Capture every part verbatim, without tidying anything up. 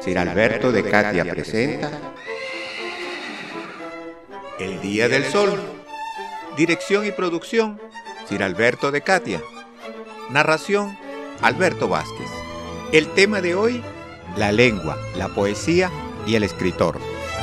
Sir Alberto de Catia presenta El Día del Sol. Dirección y producción, Sir Alberto de Catia. Narración, Alberto Vázquez. El tema de hoy, la lengua, la poesía y el escritor.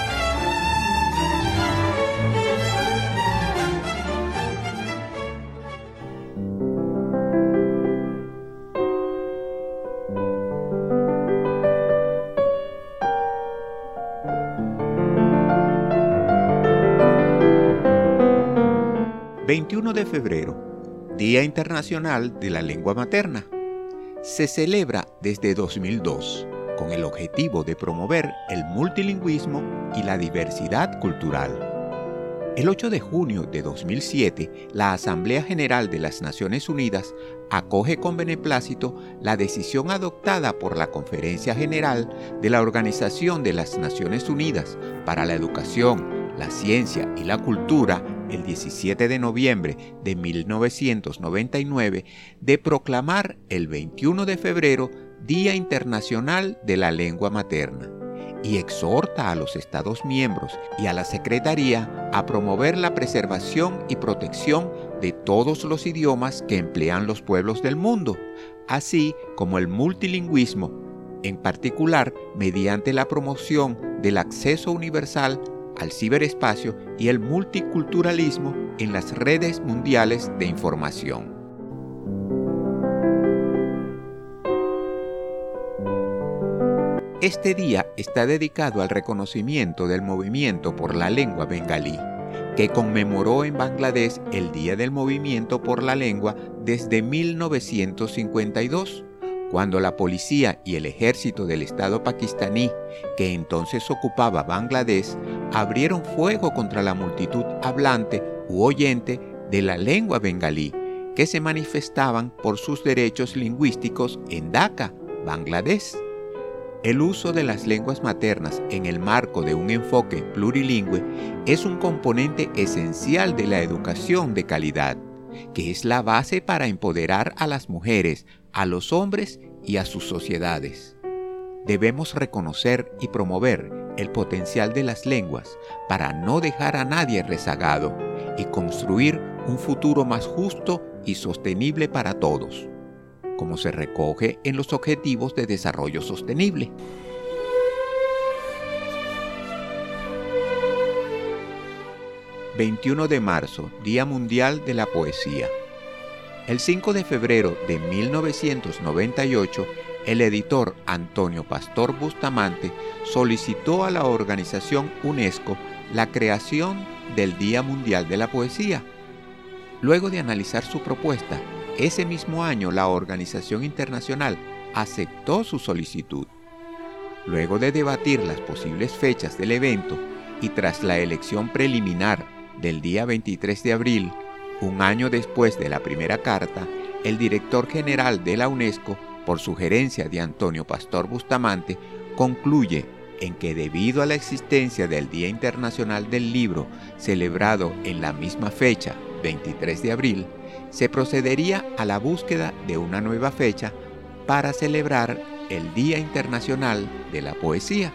veintiuno de febrero, Día Internacional de la Lengua Materna. Se celebra desde dos mil dos con el objetivo de promover el multilingüismo y la diversidad cultural. El ocho de junio de dos mil siete, la Asamblea General de las Naciones Unidas acoge con beneplácito la decisión adoptada por la Conferencia General de la Organización de las Naciones Unidas para la Educación, la Ciencia y la Cultura el diecisiete de noviembre de mil novecientos noventa y nueve de proclamar el veintiuno de febrero Día Internacional de la Lengua Materna y exhorta a los Estados miembros y a la Secretaría a promover la preservación y protección de todos los idiomas que emplean los pueblos del mundo, así como el multilingüismo, en particular mediante la promoción del acceso universal al ciberespacio y el multiculturalismo en las redes mundiales de información. Este día está dedicado al reconocimiento del movimiento por la lengua bengalí, que conmemoró en Bangladesh el Día del Movimiento por la Lengua desde mil novecientos cincuenta y dos, cuando la policía y el ejército del Estado pakistaní, que entonces ocupaba Bangladesh, abrieron fuego contra la multitud hablante u oyente de la lengua bengalí, que se manifestaban por sus derechos lingüísticos en Dhaka, Bangladesh. El uso de las lenguas maternas en el marco de un enfoque plurilingüe es un componente esencial de la educación de calidad, que es la base para empoderar a las mujeres, a los hombres y a sus sociedades. Debemos reconocer y promover el potencial de las lenguas para no dejar a nadie rezagado y construir un futuro más justo y sostenible para todos, como se recoge en los Objetivos de Desarrollo Sostenible. veintiuno de marzo, Día Mundial de la Poesía. El cinco de febrero de mil novecientos noventa y ocho, el editor Antonio Pastor Bustamante solicitó a la organización UNESCO la creación del Día Mundial de la Poesía. Luego de analizar su propuesta, ese mismo año la organización internacional aceptó su solicitud. Luego de debatir las posibles fechas del evento y tras la elección preliminar del día veintitrés de abril, un año después de la primera carta, el director general de la UNESCO, por sugerencia de Antonio Pastor Bustamante, concluye en que debido a la existencia del Día Internacional del Libro, celebrado en la misma fecha, veintitrés de abril, se procedería a la búsqueda de una nueva fecha para celebrar el Día Internacional de la Poesía.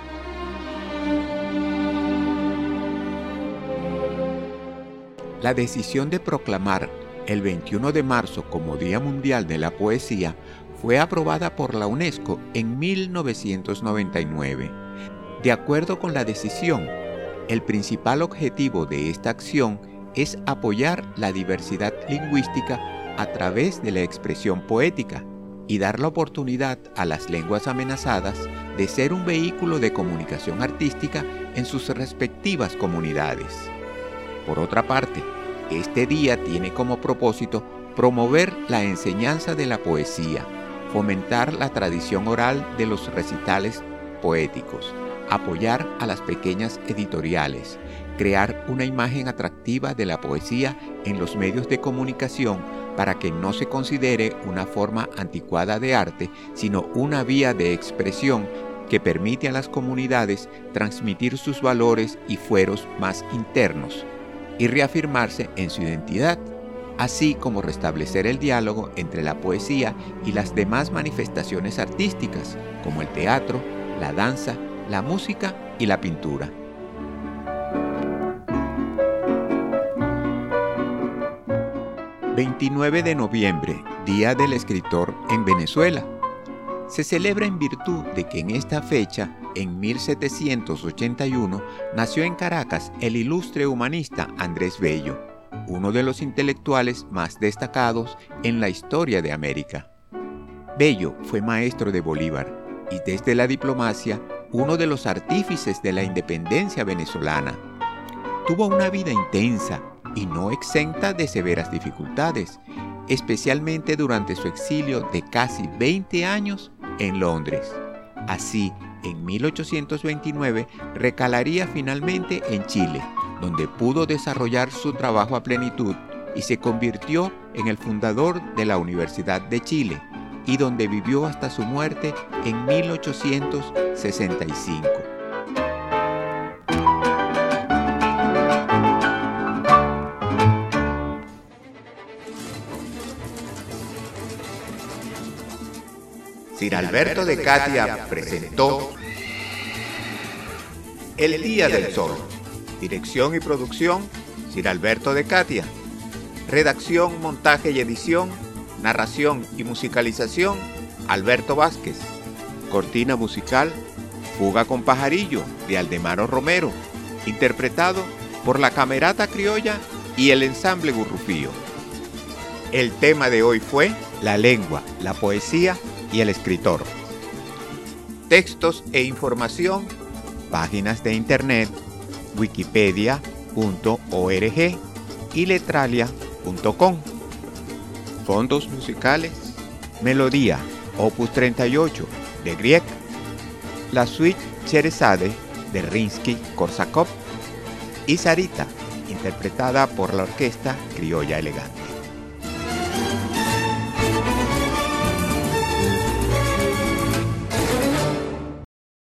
La decisión de proclamar el veintiuno de marzo como Día Mundial de la Poesía fue aprobada por la UNESCO en mil novecientos noventa y nueve. De acuerdo con la decisión, el principal objetivo de esta acción es apoyar la diversidad lingüística a través de la expresión poética y dar la oportunidad a las lenguas amenazadas de ser un vehículo de comunicación artística en sus respectivas comunidades. Por otra parte, este día tiene como propósito promover la enseñanza de la poesía, fomentar la tradición oral de los recitales poéticos, apoyar a las pequeñas editoriales, crear una imagen atractiva de la poesía en los medios de comunicación para que no se considere una forma anticuada de arte, sino una vía de expresión que permite a las comunidades transmitir sus valores y fueros más internos y reafirmarse en su identidad, así como restablecer el diálogo entre la poesía y las demás manifestaciones artísticas, como el teatro, la danza, la música y la pintura. veintinueve de noviembre, Día del Escritor en Venezuela. Se celebra en virtud de que en esta fecha, en mil setecientos ochenta y uno, nació en Caracas el ilustre humanista Andrés Bello, uno de los intelectuales más destacados en la historia de América. Bello fue maestro de Bolívar y desde la diplomacia uno de los artífices de la independencia venezolana. Tuvo una vida intensa y no exenta de severas dificultades, especialmente durante su exilio de casi veinte años en Londres. Así, en mil ochocientos veintinueve recalaría finalmente en Chile, donde pudo desarrollar su trabajo a plenitud y se convirtió en el fundador de la Universidad de Chile, y donde vivió hasta su muerte en mil ochocientos sesenta y cinco. Sir Alberto de Catia presentó El Día del Sol. Dirección y producción, Sir Alberto de Catia. Redacción, montaje y edición, narración y musicalización, Alberto Vázquez. Cortina musical, Fuga con Pajarillo, de Aldemaro Romero, interpretado por la Camerata Criolla y el Ensamble Gurrufío. El tema de hoy fue la lengua, la poesía y el escritor. Textos e información, páginas de internet, wikipedia punto org y letralia punto com. Fondos musicales, Melodía, opus treinta y ocho, de Grieg, la suite Sherezade, de Rimsky-Korsakov, y Sarita, interpretada por la Orquesta Criolla Elegante.